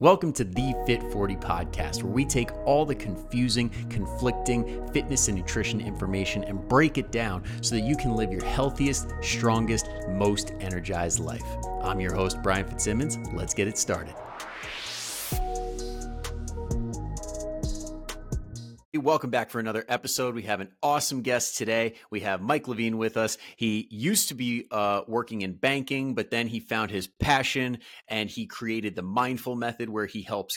Welcome to the Fit 40 podcast, where we take all the confusing, conflicting fitness and nutrition information and break it down so that you can live your healthiest, strongest, most energized life. I'm your host, Brian Fitzsimmons. Let's get it started. Welcome back for another episode. We have an awesome guest today. We have Mike Levine with us. He used to be working in banking, but then he found his passion and he created the Mindful Method, where he helps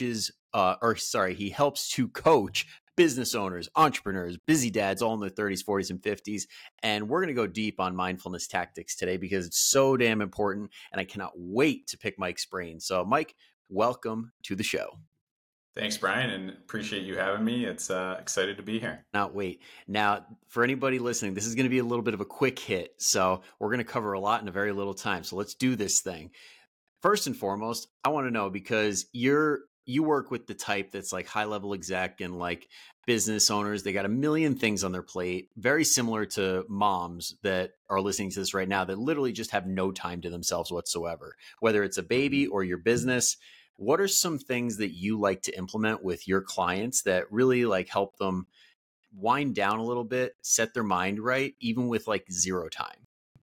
he helps to coach business owners, entrepreneurs, busy dads, all in their 30s, 40s, and 50s. And we're going to go deep on mindfulness tactics today because it's so damn important. And I cannot wait to pick Mike's brain. So Mike, welcome to the show. Thanks, Brian, and appreciate you having me. It's excited to be here. Not wait. Now, for anybody listening, this is going to be a little bit of a quick hit. So we're going to cover a lot in a very little time. So let's do this thing. First and foremost, I want to know, because you work with the type that's like high level exec and like business owners. They got a million things on their plate, very similar to moms that are listening to this right now that literally just have no time to themselves whatsoever, whether it's a baby or your business. What are some things that you like to implement with your clients that really like help them wind down a little bit, set their mind right, even with like zero time?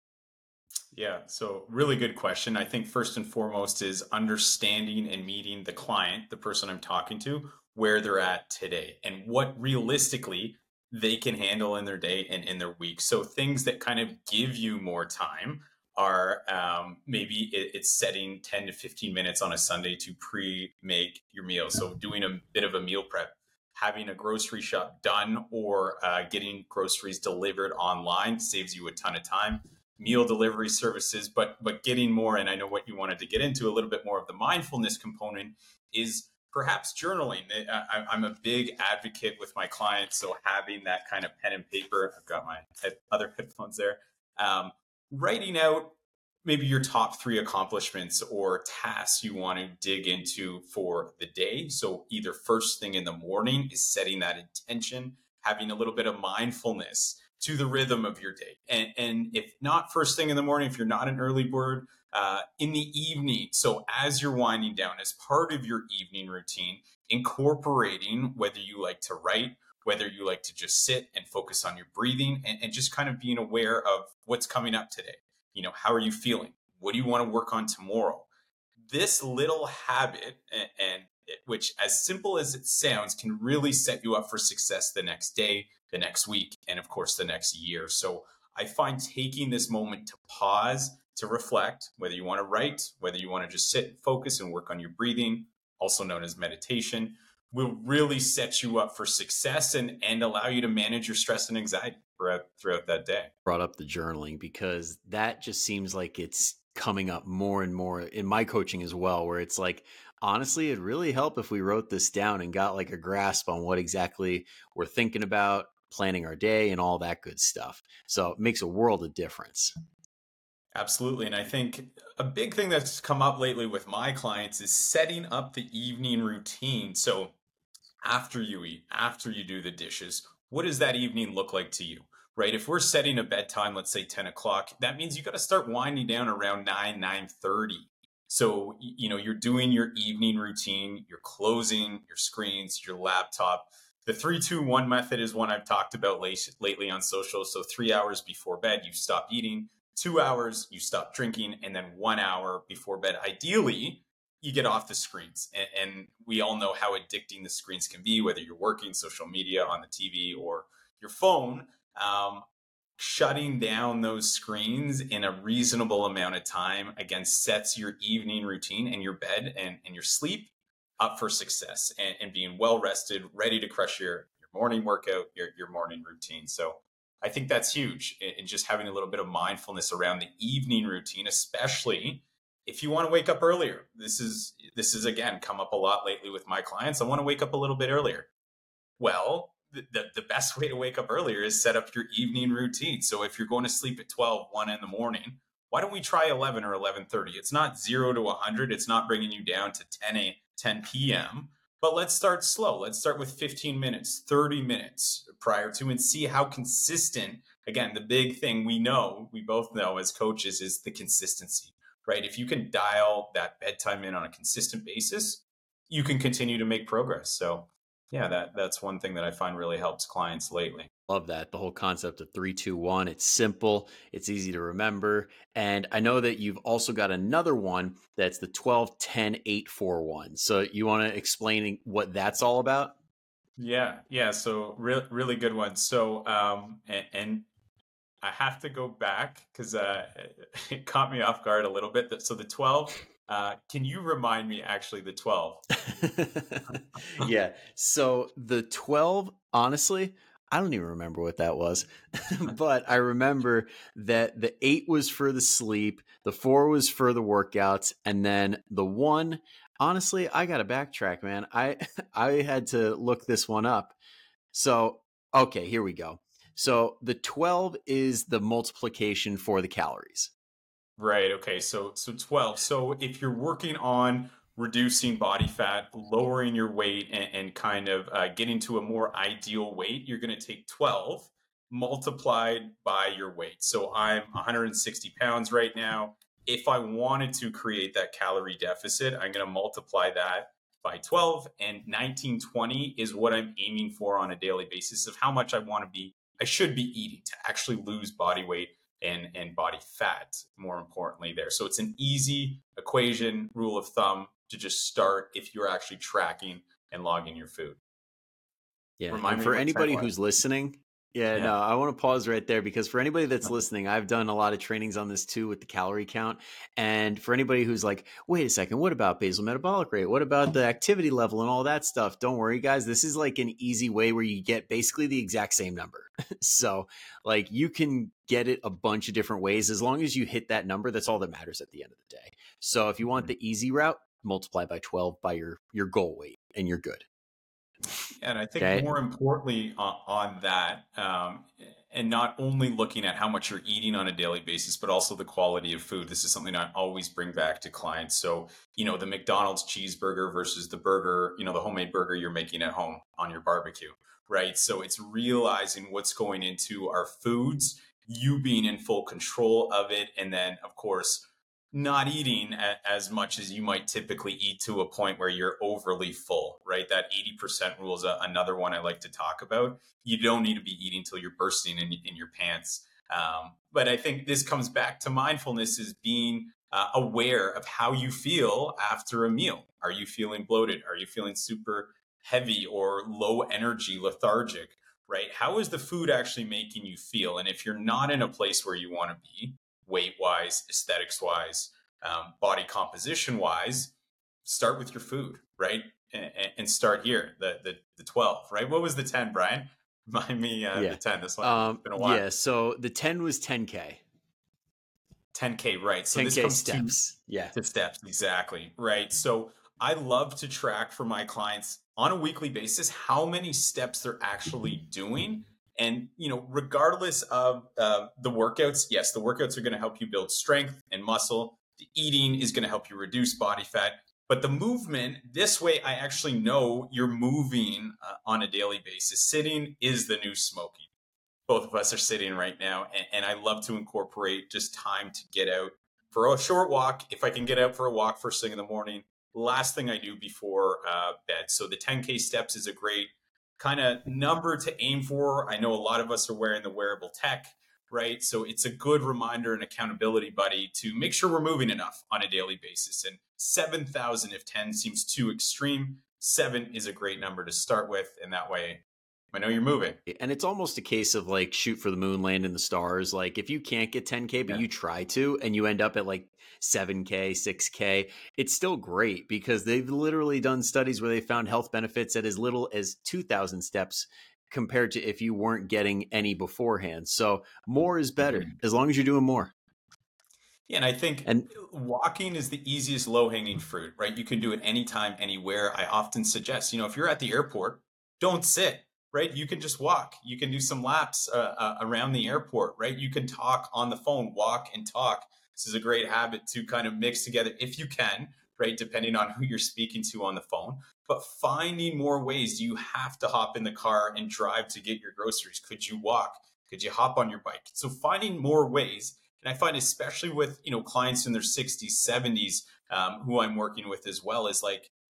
Yeah, so really good question. I think first and foremost is understanding and meeting the client, the person I'm talking to, where they're at today and what realistically they can handle in their day and in their week. So things that kind of give you more time are maybe it's setting 10 to 15 minutes on a Sunday to pre-make your meal. So doing a bit of a meal prep, having a grocery shop done, or getting groceries delivered online saves you a ton of time. Meal delivery services, but getting more, and I know what you wanted to get into, a little bit more of the mindfulness component is perhaps journaling. I'm a big advocate with my clients, so having that kind of pen and paper, I've got my other headphones there, writing out maybe your top 3 accomplishments or tasks you want to dig into for the day. So either first thing in the morning is setting that intention, having a little bit of mindfulness to the rhythm of your day. And if not first thing in the morning, if you're not an early bird, in the evening. So as you're winding down, as part of your evening routine, incorporating whether you like to write, whether you like to just sit and focus on your breathing, and just kind of being aware of what's coming up today. You know, how are you feeling? What do you want to work on tomorrow? This little habit, which as simple as it sounds, can really set you up for success the next day, the next week, and of course the next year. So I find taking this moment to pause, to reflect, whether you want to write, whether you want to just sit and focus and work on your breathing, also known as meditation, will really set you up for success and allow you to manage your stress and anxiety throughout that day. Brought up the journaling because that just seems like it's coming up more and more in my coaching as well, where it's like, honestly, it'd really help if we wrote this down and got like a grasp on what exactly we're thinking about, planning our day and all that good stuff. So it makes a world of difference. Absolutely. And I think a big thing that's come up lately with my clients is setting up the evening routine. So after you eat, after you do the dishes, what does that evening look like to you, right? If we're setting a bedtime, let's say 10 o'clock, that means you got to start winding down around 9:30. So, you know, you're doing your evening routine, you're closing your screens, your laptop. The 3-2-1 method is one I've talked about lately on social. So 3 hours before bed, you stop eating, 2 hours, you stop drinking, and then 1 hour before bed, ideally, you get off the screens. And we all know how addicting the screens can be, whether you're working social media on the TV or your phone. Shutting down those screens in a reasonable amount of time, again, sets your evening routine and your bed and your sleep up for success and being well rested, ready to crush your morning workout, your morning routine. So I think that's huge in just having a little bit of mindfulness around the evening routine, especially if you want to wake up earlier. This is again come up a lot lately with my clients. I want to wake up a little bit earlier. Well, the best way to wake up earlier is set up your evening routine. So if you're going to sleep at 1 in the morning, why don't we try 11 or 11:30? It's not 0 to 100. It's not bringing you down to 10 p.m. But let's start slow. Let's start with 15 minutes, 30 minutes prior to, and see how consistent. Again, the big thing we both know as coaches is the consistency, right? If you can dial that bedtime in on a consistent basis, you can continue to make progress. So yeah, that's one thing that I find really helps clients lately. Love that. The whole concept of 3-2-1. It's simple, it's easy to remember. And I know that you've also got another one that's the 12-10-8-4-1. So you want to explain what that's all about? Yeah. So really good one. So and I have to go back because it caught me off guard a little bit. So the 12, can you remind me actually the 12? Yeah. So the 12, honestly, I don't even remember what that was. But I remember that the 8 was for the sleep, the 4 was for the workouts, and then the 1, honestly, I got to backtrack, man. I I had to look this one up. So, okay, here we go. So the 12 is the multiplication for the calories. Right. Okay. So 12. So if you're working on reducing body fat, lowering your weight, and kind of getting to a more ideal weight, you're going to take 12 multiplied by your weight. So I'm 160 pounds right now. If I wanted to create that calorie deficit, I'm going to multiply that by 12, and 1920 is what I'm aiming for on a daily basis of how much I should be eating to actually lose body weight and body fat, more importantly, there. So it's an easy equation, rule of thumb to just start if you're actually tracking and logging your food. Yeah. Remind And me for what 10 anybody was. who's listening, yeah, Yeah. no, I want to pause right there because for anybody that's listening, I've done a lot of trainings on this too with the calorie count. And for anybody who's like, wait a second, what about basal metabolic rate? What about the activity level and all that stuff? Don't worry, guys. This is like an easy way where you get basically the exact same number. So, like, you can get it a bunch of different ways. As long as you hit that number, that's all that matters at the end of the day. So, if you want the easy route, multiply by 12 by your goal weight and you're good. And I think Okay. more importantly on that, and not only looking at how much you're eating on a daily basis, but also the quality of food. This is something I always bring back to clients. So, the McDonald's cheeseburger versus the burger, the homemade burger you're making at home on your barbecue, right? So it's realizing what's going into our foods, you being in full control of it, and then, of course, not eating as much as you might typically eat to a point where you're overly full, right? That 80% rule is another one I like to talk about. You don't need to be eating till you're bursting in your pants. But I think this comes back to mindfulness is being aware of how you feel after a meal. Are you feeling bloated? Are you feeling super heavy or low energy, lethargic, right? How is the food actually making you feel? And if you're not in a place where you want to be, weight wise, aesthetics wise, body composition wise, start with your food, right? And start here, the 12, right? What was the 10, Brian? Remind me Yeah. the 10. This one, it's been a while. Yeah. So the 10 was 10K. 10K, right? So this 10K comes steps. Yeah. to steps, exactly, right? So I love to track for my clients on a weekly basis how many steps they're actually doing. And, regardless of the workouts, yes, the workouts are going to help you build strength and muscle. The eating is going to help you reduce body fat. But the movement, this way, I actually know you're moving on a daily basis. Sitting is the new smoking. Both of us are sitting right now. And I love to incorporate just time to get out for a short walk. If I can get out for a walk first thing in the morning, last thing I do before bed. So the 10K steps is a great kind of number to aim for. I know a lot of us are wearing the wearable tech, right? So it's a good reminder and accountability buddy to make sure we're moving enough on a daily basis. And 7,000, if 10 seems too extreme, 7 is a great number to start with. And that way I know you're moving. And it's almost a case of like shoot for the moon, land in the stars. Like if you can't get 10K, but Yeah. you try to, and you end up at like 7K, 6K, it's still great because they've literally done studies where they found health benefits at as little as 2,000 steps compared to if you weren't getting any beforehand. So more is better as long as you're doing more. Yeah, and I think And walking is the easiest low hanging fruit, right? You can do it anytime, anywhere. I often suggest, if you're at the airport, don't sit, right? You can just walk. You can do some laps around the airport, right? You can talk on the phone, walk and talk. This is a great habit to kind of mix together if you can, right? Depending on who you're speaking to on the phone. But finding more ways, you have to hop in the car and drive to get your groceries. Could you walk? Could you hop on your bike? So finding more ways. And I find especially with, clients in their 60s, 70s, who I'm working with as well, is like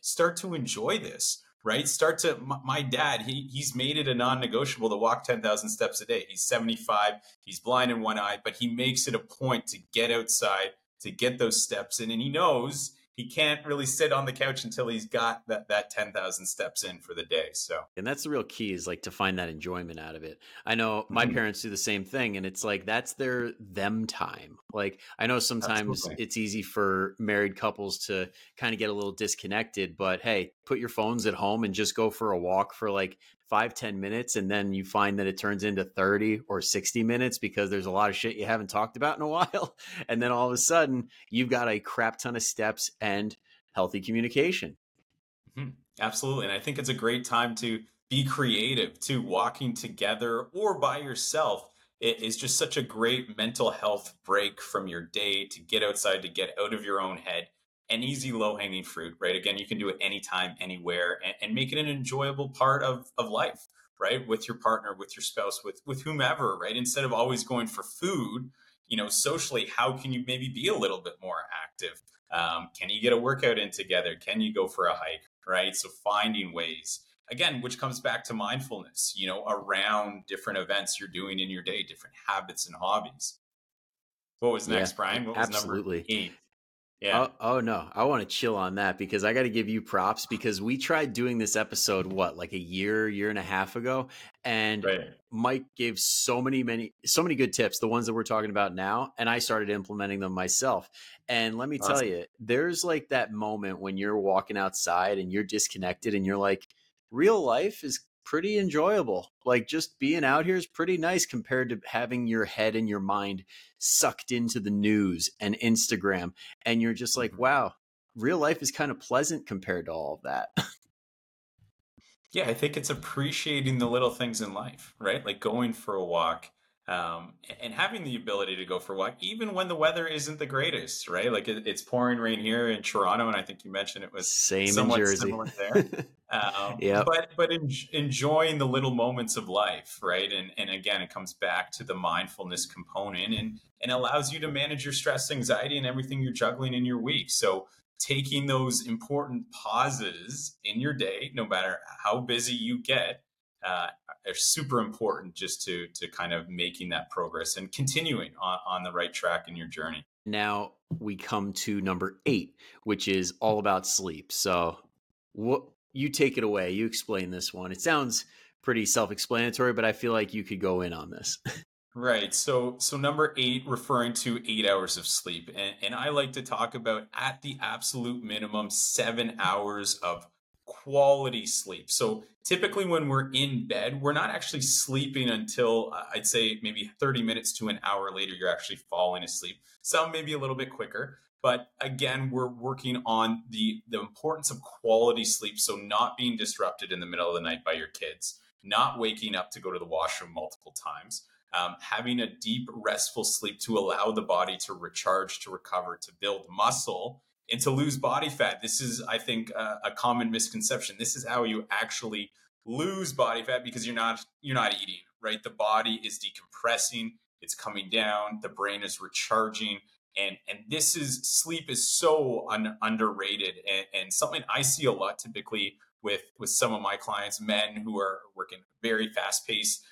start to enjoy this, right? Start to, my dad, he's made it a non-negotiable to walk 10,000 steps a day. He's 75, he's blind in one eye, but he makes it a point to get outside, to get those steps in. And he knows he can't really sit on the couch until he's got that 10,000 steps in for the day. So, and that's the real key, is like to find that enjoyment out of it. I know my parents do the same thing, and it's like that's their them time. Like I know sometimes Absolutely. it's easy for married couples to kind of get a little disconnected, but hey, put your phones at home and just go for a walk for like 5-10 minutes, and then you find that it turns into 30 or 60 minutes because there's a lot of shit you haven't talked about in a while. And then all of a sudden you've got a crap ton of steps and healthy communication. Absolutely. And I think it's a great time to be creative too. Walking together or by yourself, it is just such a great mental health break from your day, to get outside, to get out of your own head. An easy low hanging fruit, right? Again, you can do it anytime, anywhere, and make it an enjoyable part of life, right? With your partner, with your spouse, with whomever, right? Instead of always going for food, socially, how can you maybe be a little bit more active? Can you get a workout in together? Can you go for a hike? Right. So finding ways, again, which comes back to mindfulness, around different events you're doing in your day, different habits and hobbies. What was Yeah, next, Brian? What was number absolutely. 8? Yeah. Oh no, I want to chill on that because I got to give you props, because we tried doing this episode, what, like a year and a half ago, and Right. Mike gave so many good tips, the ones that we're talking about now, and I started implementing them myself. And let me tell Awesome. you, there's like that moment when you're walking outside and you're disconnected and you're like, real life is pretty enjoyable. Like just being out here is pretty nice compared to having your head and your mind sucked into the news and Instagram. And you're just like, Mhm. wow, real life is kind of pleasant compared to all of that. Yeah, I think it's appreciating the little things in life, right? Like going for a walk, and having the ability to go for a walk, even when the weather isn't the greatest, right? Like it's pouring rain here in Toronto, and I think you mentioned it was Same in somewhat Jersey. similar there. Yep. But enjoying the little moments of life, right? And again, it comes back to the mindfulness component, and allows you to manage your stress, anxiety, and everything you're juggling in your week. So taking those important pauses in your day, no matter how busy you get, uh, are super important, just to kind of making that progress and continuing on the right track in your journey. Now we come to number 8, which is all about sleep. So, what you take it away? You explain this one. It sounds pretty self-explanatory, but I feel like you could go in on this. Right. So number 8, referring to 8 hours of sleep. And I like to talk about, at the absolute minimum, 7 hours of quality sleep. So typically when we're in bed, we're not actually sleeping until, I'd say maybe 30 minutes to an hour later, you're actually falling asleep. Some maybe a little bit quicker. But again, we're working on the importance of quality sleep. So not being disrupted in the middle of the night by your kids, not waking up to go to the washroom multiple times, having a deep, restful sleep to allow the body to recharge, to recover, to build muscle, and to lose body fat. This is, I think, a common misconception. This is how you actually lose body fat, because you're not eating, right? The body is decompressing, it's coming down, the brain is recharging. And this is, sleep is so underrated, and something I see a lot typically with some of my clients, men who are working very fast paced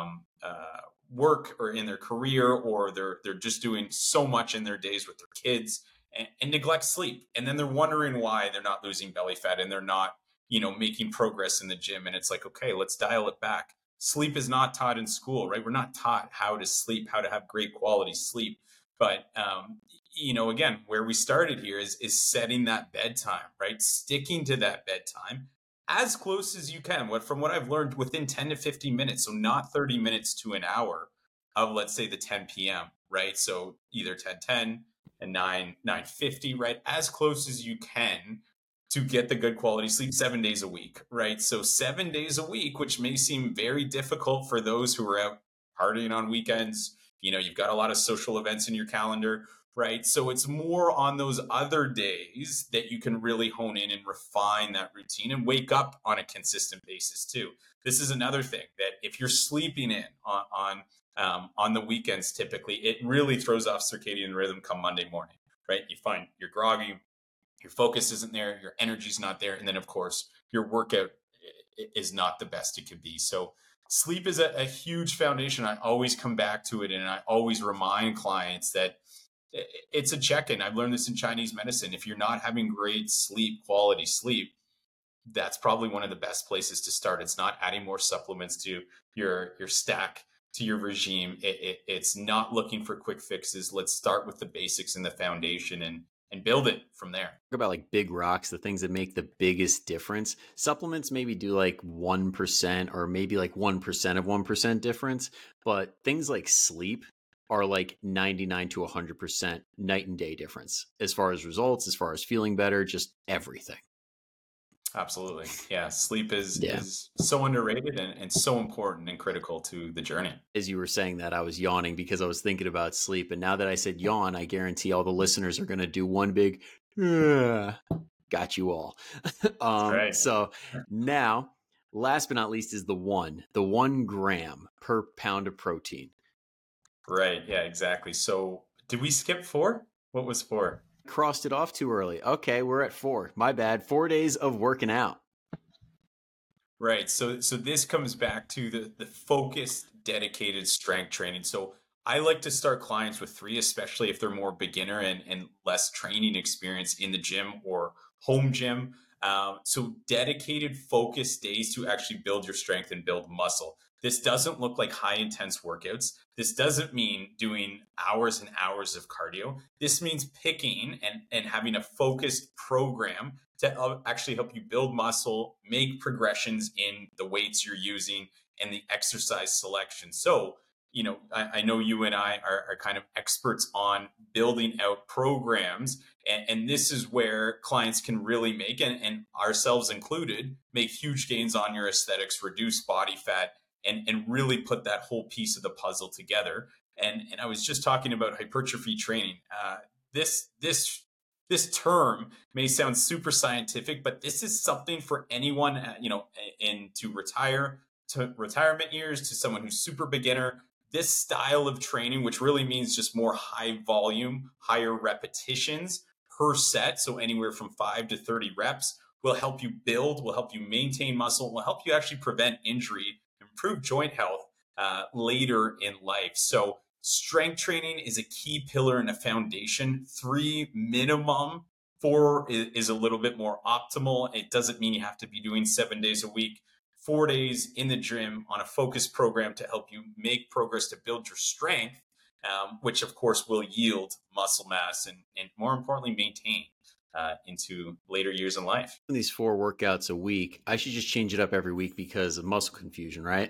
work, or in their career, or they're just doing so much in their days with their kids, and neglect sleep, and then they're wondering why they're not losing belly fat, and they're not making progress in the gym. And it's like, okay, let's dial it back. Sleep is not taught in school, right? We're not taught how to sleep, how to have great quality sleep. But again, where we started here is setting that bedtime, right? Sticking to that bedtime as close as you can. From what I've learned, within 10 to 15 minutes, so not 30 minutes to an hour of, let's say, the 10 p.m., right? So either 10:10 and 9:50, right? As close as you can to get the good quality sleep 7 days a week, right? So 7 days a week, which may seem very difficult for those who are out partying on weekends. You've got a lot of social events in your calendar, right? So it's more on those other days that you can really hone in and refine that routine and wake up on a consistent basis too. This is another thing, that if you're sleeping in on the weekends, typically it really throws off circadian rhythm come Monday morning, right? You find you're groggy, your focus isn't there, your energy's not there, and then of course your workout is not the best it could be. So sleep is a huge foundation. I always come back to it, and I always remind clients that it's a check-in. I've learned this in Chinese medicine. If you're not having great sleep, quality sleep, that's probably one of the best places to start. It's not adding more supplements to your stack, to your regime. It's not looking for quick fixes. Let's start with the basics and the foundation, and build it from there. Talk about like big rocks, the things that make the biggest difference. Supplements maybe do like 1% or maybe like 1% of 1% difference, but things like sleep are like 99 to 100% night and day difference as far as results, as far as feeling better, just everything. Absolutely. Yeah. Sleep is so underrated and so important and critical to the journey. As you were saying that, I was yawning because I was thinking about sleep. And now that I said yawn, I guarantee all the listeners are going to do one big, got you all. Right. So now, last but not least is the 1 gram per pound of protein. Right. Yeah, exactly. So did we skip 4? What was 4? Crossed it off too early. Okay, we're at 4. My bad. 4 days of working out. Right. So this comes back to the focused, dedicated strength training. So I like to start clients with 3, especially if they're more beginner and less training experience in the gym or home gym. So dedicated, focused days to actually build your strength and build muscle. This doesn't look like high intense workouts. This doesn't mean doing hours and hours of cardio. This means picking and having a focused program to actually help you build muscle, make progressions in the weights you're using and the exercise selection. So, I know you and I are kind of experts on building out programs. And this is where clients can really make, and ourselves included, make huge gains on your aesthetics, reduce body fat, and really put that whole piece of the puzzle together. And I was just talking about hypertrophy training. This term may sound super scientific, but this is something for anyone, to retirement years, to someone who's super beginner. This style of training, which really means just more high volume, higher repetitions per set, so anywhere from 5 to 30 reps, will help you build, will help you maintain muscle, will help you actually prevent injury, improve joint health later in life. So strength training is a key pillar and a foundation. 3 minimum, 4 is a little bit more optimal. It doesn't mean you have to be doing 7 days a week. 4 days in the gym on a focused program to help you make progress to build your strength, which of course will yield muscle mass and more importantly, maintain into later years in life. These 4 workouts a week, I should just change it up every week because of muscle confusion, right?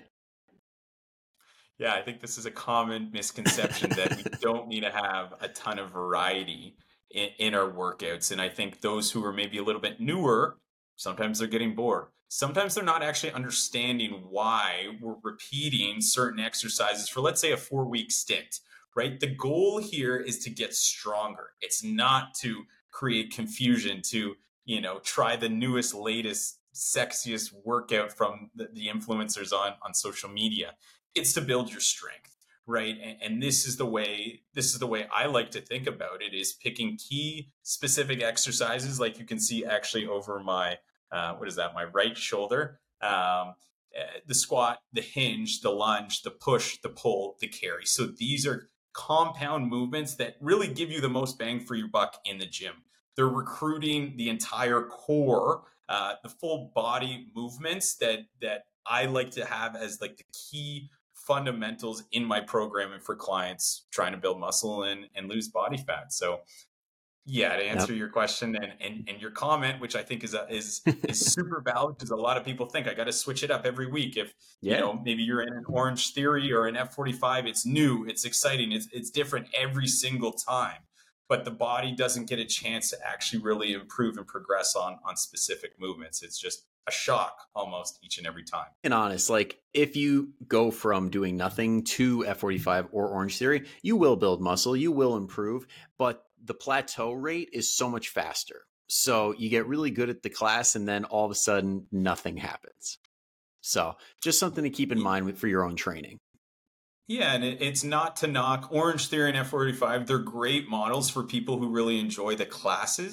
Yeah, I think this is a common misconception that we don't need to have a ton of variety in our workouts. And I think those who are maybe a little bit newer, sometimes they're getting bored. Sometimes they're not actually understanding why we're repeating certain exercises for, let's say, a 4-week stint, right? The goal here is to get stronger. It's not to create confusion, to, try the newest, latest, sexiest workout from the influencers on social media. It's to build your strength, right? And this is the way I like to think about it, is picking key specific exercises, like you can see actually over my my right shoulder, the squat, the hinge, the lunge, the push, the pull, the carry. So these are compound movements that really give you the most bang for your buck in the gym. They're recruiting the entire core, the full body movements that I like to have as like the key fundamentals in my programming for clients trying to build muscle and lose body fat. So yeah, to answer your question and your comment, which I think is super valid, because a lot of people think I got to switch it up every week. If maybe you're in an Orange Theory or an F45, it's new, it's exciting, it's different every single time, but the body doesn't get a chance to actually really improve and progress on specific movements. It's just a shock almost each and every time. And honest, like if you go from doing nothing to F45 or Orange Theory, you will build muscle, you will improve, but the plateau rate is so much faster. So you get really good at the class and then all of a sudden nothing happens. So just something to keep in mind for your own training. Yeah, and it's not to knock Orange Theory and F45. They're great models for people who really enjoy the classes.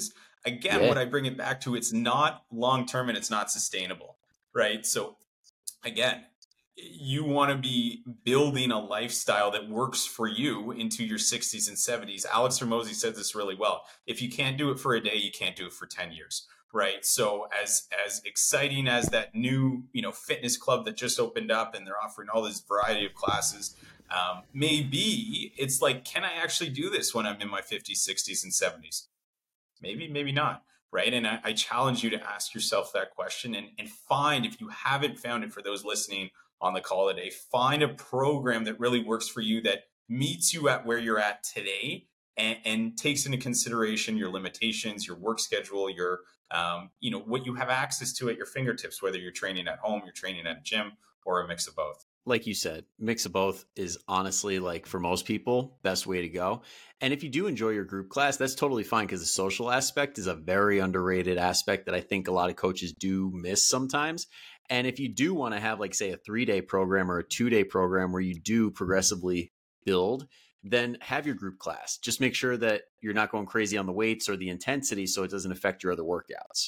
again, Yeah. what I bring it back to, it's not long-term and it's not sustainable, right? So again, you want to be building a lifestyle that works for you into your 60s and 70s. Alex Hormozi said this really well. If you can't do it for a day, you can't do it for 10 years, right? So as exciting as that new, fitness club that just opened up and they're offering all this variety of classes, maybe it's like, can I actually do this when I'm in my 50s, 60s, and 70s? Maybe not, right? And I challenge you to ask yourself that question and find, if you haven't found it, for those listening on the call today, find a program that really works for you, that meets you at where you're at today, and takes into consideration your limitations, your work schedule, your what you have access to at your fingertips, whether you're training at home, you're training at a gym, or a mix of both. Like you said, mix of both is honestly, like, for most people, best way to go. And if you do enjoy your group class, that's totally fine, because the social aspect is a very underrated aspect that I think a lot of coaches do miss sometimes. And if you do want to have, like, say, a 3-day program or a 2-day program where you do progressively build, then have your group class. Just make sure that you're not going crazy on the weights or the intensity, so it doesn't affect your other workouts.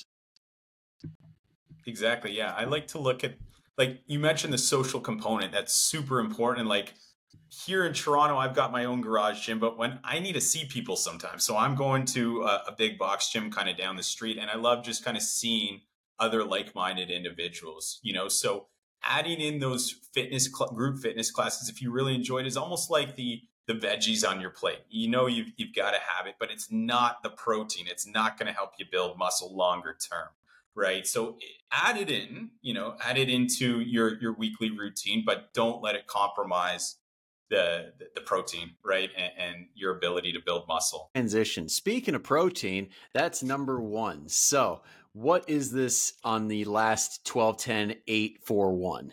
Exactly. Yeah. I like to look at, like you mentioned, the social component. That's super important. And like here in Toronto, I've got my own garage gym, but when I need to see people sometimes, so I'm going to a big box gym kind of down the street, and I love just kind of seeing other like-minded individuals, so adding in those group fitness classes, if you really enjoy it, is almost like the veggies on your plate. You've got to have it, but it's not the protein. It's not going to help you build muscle longer term. Right. So add it in, add it into your weekly routine, but don't let it compromise the protein, right? And your ability to build muscle. Transition. Speaking of protein, that's number one. So, what is this on the last 12, 10, 8, 4, 1?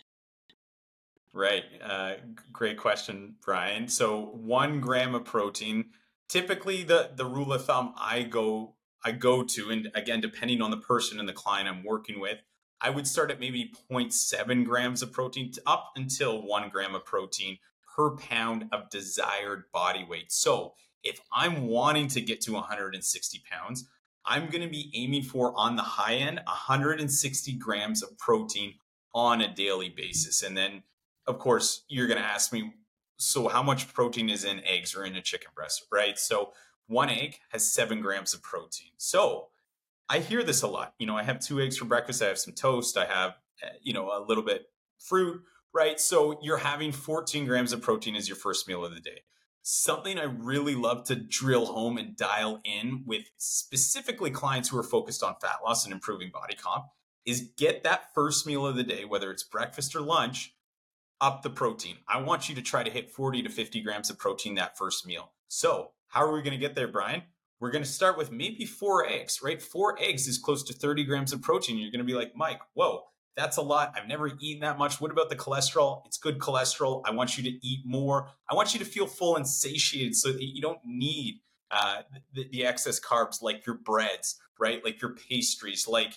Right. Great question, Brian. So 1 gram of protein, typically the rule of thumb I go to, and again, depending on the person and the client I'm working with, I would start at maybe 0.7 grams of protein up until 1 gram of protein per pound of desired body weight. So if I'm wanting to get to 160 pounds, I'm going to be aiming for, on the high end, 160 grams of protein on a daily basis. And then, of course, you're going to ask me, so how much protein is in eggs or in a chicken breast, right? So one egg has 7 grams of protein. So I hear this a lot. I have 2 eggs for breakfast. I have some toast. I have, a little bit fruit, right? So you're having 14 grams of protein as your first meal of the day. Something I really love to drill home and dial in with specifically clients who are focused on fat loss and improving body comp is get that first meal of the day, whether it's breakfast or lunch, up the protein. I want you to try to hit 40 to 50 grams of protein that first meal. So how are we going to get there, Brian? We're going to start with maybe 4 eggs, right? 4 eggs is close to 30 grams of protein. You're going to be like, Mike, whoa, that's a lot. I've never eaten that much. What about the cholesterol? It's good cholesterol. I want you to eat more. I want you to feel full and satiated so that you don't need the excess carbs, like your breads, right? Like your pastries, like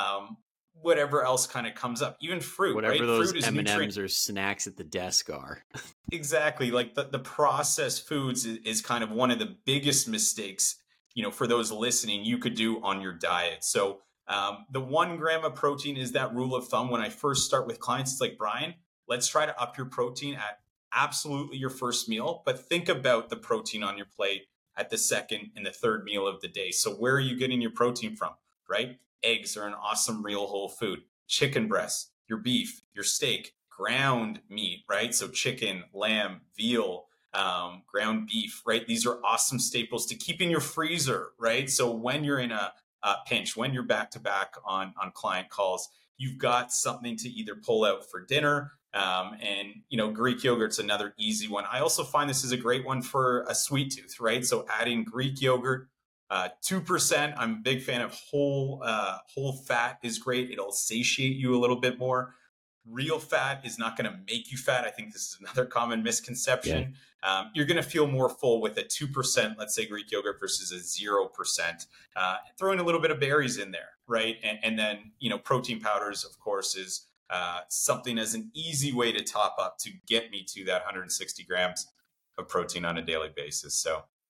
whatever else kind of comes up, even fruit, Whatever right? those Fruit is M&Ms or snacks at the desk are. Exactly. Like the processed foods is kind of one of the biggest mistakes, for those listening, you could do on your diet. So the 1 gram of protein is that rule of thumb. When I first start with clients, it's like, Brian, let's try to up your protein at absolutely your first meal, but think about the protein on your plate at the second and the third meal of the day. So where are you getting your protein from, right? Eggs are an awesome real whole food. Chicken breasts, your beef, your steak, ground meat, right? So chicken, lamb, veal, ground beef, right? These are awesome staples to keep in your freezer, right? So when you're in a pinch, when you're back to back on client calls, you've got something to either pull out for dinner. And Greek yogurt's another easy one. I also find this is a great one for a sweet tooth, right? So adding Greek yogurt, 2%. I'm a big fan of whole fat is great. It'll satiate you a little bit more. Real fat is not going to make you fat. I think this is another common misconception. Yeah. You're going to feel more full with a 2%, let's say, Greek yogurt versus a 0%. Throwing a little bit of berries in there, right? And then, protein powders, of course, is something as an easy way to top up to get me to that 160 grams of protein on a daily basis. So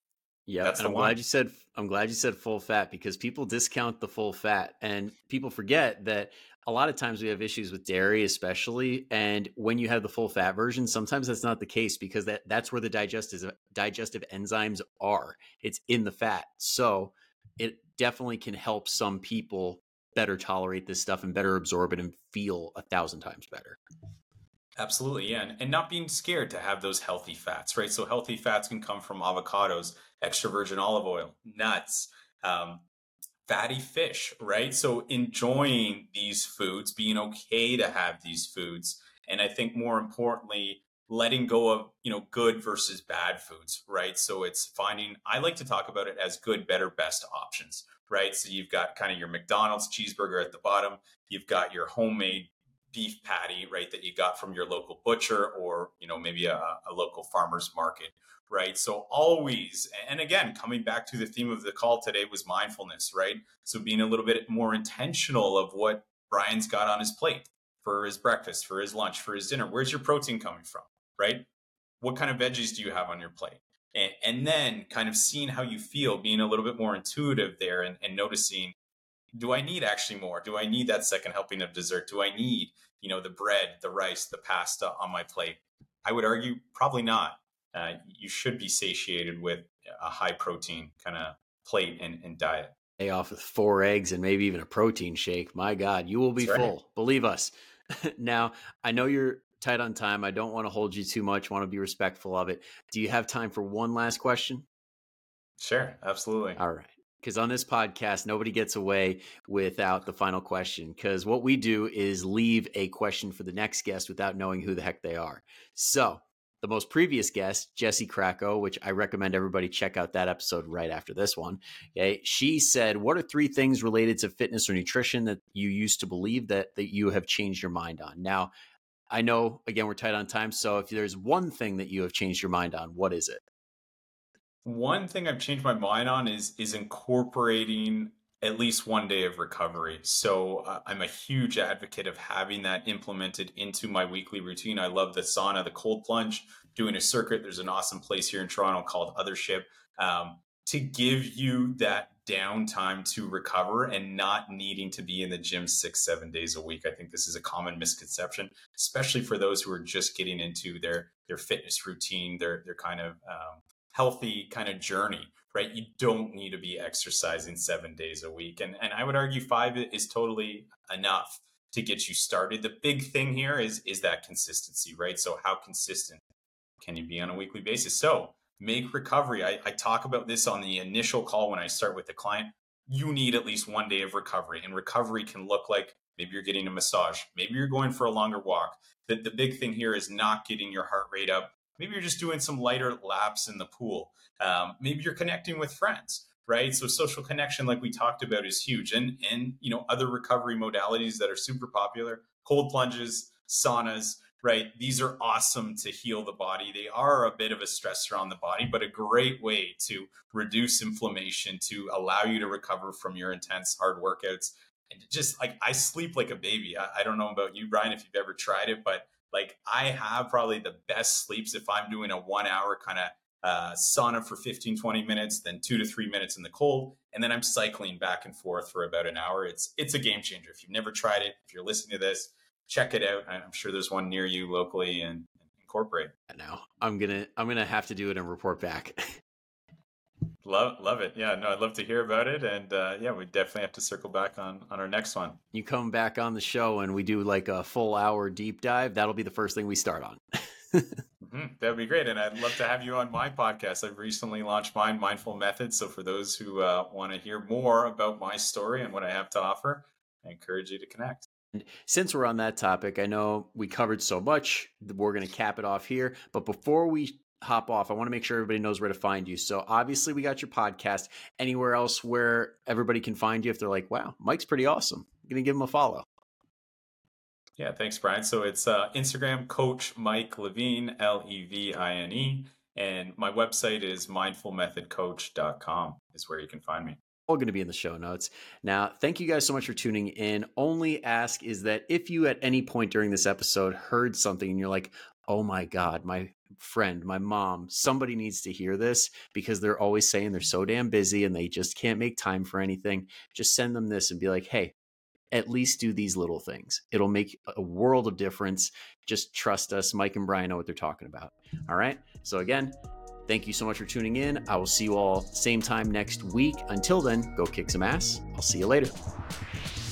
Yep, That's and the one. I'm glad you said full fat, because people discount the full fat, and people forget that a lot of times we have issues with dairy especially, and when you have the full fat version, sometimes that's not the case, because that's where the digestive enzymes are. It's in the fat. So, it definitely can help some people better tolerate this stuff and better absorb it and feel 1,000 times better. Absolutely, yeah. And not being scared to have those healthy fats, right? So healthy fats can come from avocados, extra virgin olive oil, nuts, um, fatty fish, right? So enjoying these foods, being okay to have these foods. And I think more importantly, letting go of, good versus bad foods, right? So it's finding, I like to talk about it as good, better, best options, right? So you've got kind of your McDonald's cheeseburger at the bottom, you've got your homemade beef patty, right, that you got from your local butcher, or, maybe a local farmer's market, right? So always, and again, coming back to the theme of the call today was mindfulness, right? So being a little bit more intentional of what Brian's got on his plate for his breakfast, for his lunch, for his dinner. Where's your protein coming from, right? What kind of veggies do you have on your plate? And then kind of seeing how you feel, being a little bit more intuitive there, and noticing, do I need actually more? Do I need that second helping of dessert? Do I need, the bread, the rice, the pasta on my plate? I would argue probably not. You should be satiated with a high protein kind of plate and diet. Pay off with 4 eggs and maybe even a protein shake. My God, you will be That's right. full. Believe us. Now, I know you're tight on time. I don't want to hold you too much. Want to be respectful of it. Do you have time for one last question? Sure, absolutely. All right. Because on this podcast, nobody gets away without the final question. Because what we do is leave a question for the next guest without knowing who the heck they are. So, the most previous guest, Jessie Krakow, which I recommend everybody check out that episode right after this one. Okay, she said, "What are 3 things related to fitness or nutrition that you used to believe that you have changed your mind on?" Now, I know again we're tight on time, so if there's one thing that you have changed your mind on, what is it? One thing I've changed my mind on is incorporating at least one day of recovery. So I'm a huge advocate of having that implemented into my weekly routine. I love the sauna, the cold plunge, doing a circuit. There's an awesome place here in Toronto called Othership, to give you that downtime to recover and not needing to be in the gym 6-7 days a week. I think this is a common misconception, especially for those who are just getting into their fitness routine, their kind of healthy kind of journey, right? You don't need to be exercising 7 days a week. And I would argue 5 is totally enough to get you started. The big thing here is that consistency, right? So how consistent can you be on a weekly basis? So make recovery. I talk about this on the initial call when I start with the client. You need at least one day of recovery, and recovery can look like maybe you're getting a massage, maybe you're going for a longer walk. The big thing here is not getting your heart rate up. Maybe you're just doing some lighter laps in the pool. Maybe you're connecting with friends, right? So social connection, like we talked about, is huge. And other recovery modalities that are super popular, cold plunges, saunas, right? These are awesome to heal the body. They are a bit of a stressor on the body, but a great way to reduce inflammation, to allow you to recover from your intense hard workouts. And just like, I sleep like a baby. I don't know about you, Brian, if you've ever tried it, but like, I have probably the best sleeps if I'm doing a 1 hour kind of sauna for 15-20 minutes, then 2 to 3 minutes in the cold, and then I'm cycling back and forth for about an hour. It's a game changer. If you've never tried it, if you're listening to this, check it out. I'm sure there's one near you locally, and incorporate. Now I'm gonna have to do it and report back. Love it. Yeah, no, I'd love to hear about it. And yeah, we definitely have to circle back on our next one. You come back on the show and we do like a full hour deep dive. That'll be the first thing we start on. That'd be great. And I'd love to have you on my podcast. I've recently launched mine, Mindful Methods. So for those who want to hear more about my story and what I have to offer, I encourage you to connect. And since we're on that topic, I know we covered so much. We're going to cap it off here. But before we hop off, I want to make sure everybody knows where to find you. So obviously we got your podcast. Anywhere else where everybody can find you if they're like, wow, Mike's pretty awesome, I'm going to give him a follow. Yeah, thanks, Brian. So it's Instagram, Coach Mike Levine, Levine. And my website is mindfulmethodcoach.com is where you can find me. All going to be in the show notes. Now, thank you guys so much for tuning in. Only ask is that if you at any point during this episode heard something and you're like, oh my God, my friend, my mom, somebody needs to hear this because they're always saying they're so damn busy and they just can't make time for anything. Just send them this and be like, hey, at least do these little things. It'll make a world of difference. Just trust us. Mike and Brian know what they're talking about. All right. So again, thank you so much for tuning in. I will see you all same time next week. Until then, go kick some ass. I'll see you later.